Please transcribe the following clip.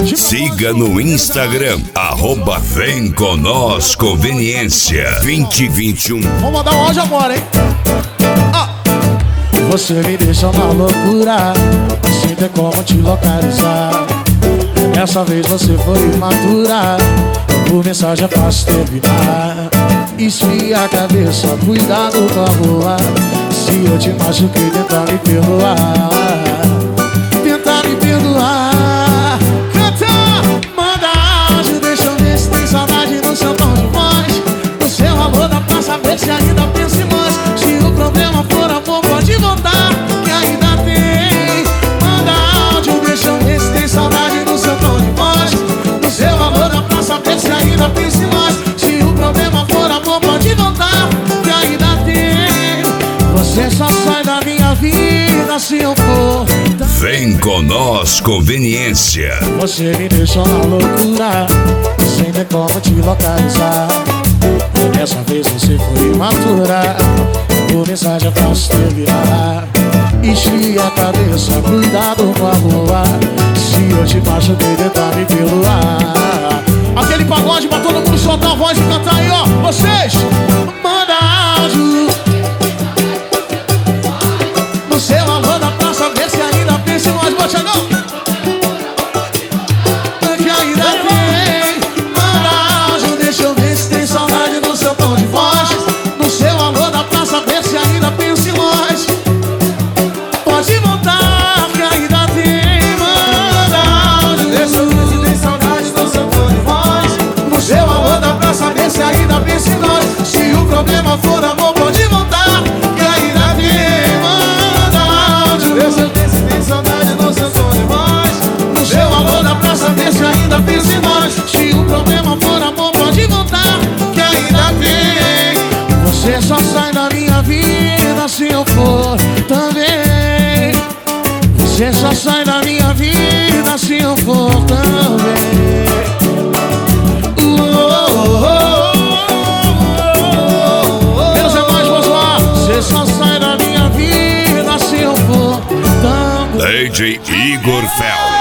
Siga no Instagram, @Vem Com Nós Conveniência 2021. Vamos mandar um áudio agora, hein? Você me deixa na loucura, sem ter como te localizar. Dessa vez você foi imatura, por mensagem é fácil terminar. Esfria a cabeça, cuidado com a rua. Se eu te machuquei, tenta me perdoar. Tenta me perdoar. Canta, manda áudio, deixa eu ver se tem saudade no seu tom de voz. No seu amor dá pra saber se ainda pensa em nós. Se o problema for amor, pode voltar, que ainda tem. Manda áudio, deixa eu ver se tem saudade no seu tom de voz. No seu amor dá pra saber se ainda pensa em nós. Se o problema for amor, pode voltar, que ainda tem. Você só sai da minha vida se eu for. Vem Com Nós Conveniência. Você me deixou na loucura, sem ter como te localizar. Dessa vez você foi imatura, por mensagem é fácil terminar. Esfria a cabeça, cuidado com a rua. Se eu te machuquei, tenta me perdoar. Aquele pagode pra todo mundo soltar a voz e cantar aí, ó. Vocês, manda áudio. No seu amor dá pra saber se ainda pensa em nós, bote a mão. Que ainda tem. Manda áudio, deixa eu ver se tem saudade no seu tom de voz. No seu amor dá pra saber se ainda pensa em nós. Pode voltar, que ainda tem. Manda áudio, deixa eu ver se tem saudade no seu tom de voz. No seu amor dá pra saber se ainda pensa em nós. Se o problema for amor, pode voltar, que ainda tem. Manda áudio, deixa eu ver se tem saudade no seu tom de voz. No seu amor dá pra saber se ainda pensa em nós. Se o problema for amor, pode voltar, que ainda tem. Você só sai da minha vida se eu for também. Você só sai da minha vida se eu for também. Meus irmãos, vamos lá. Você só sai da minha vida se eu for também. DJ Igor Fel.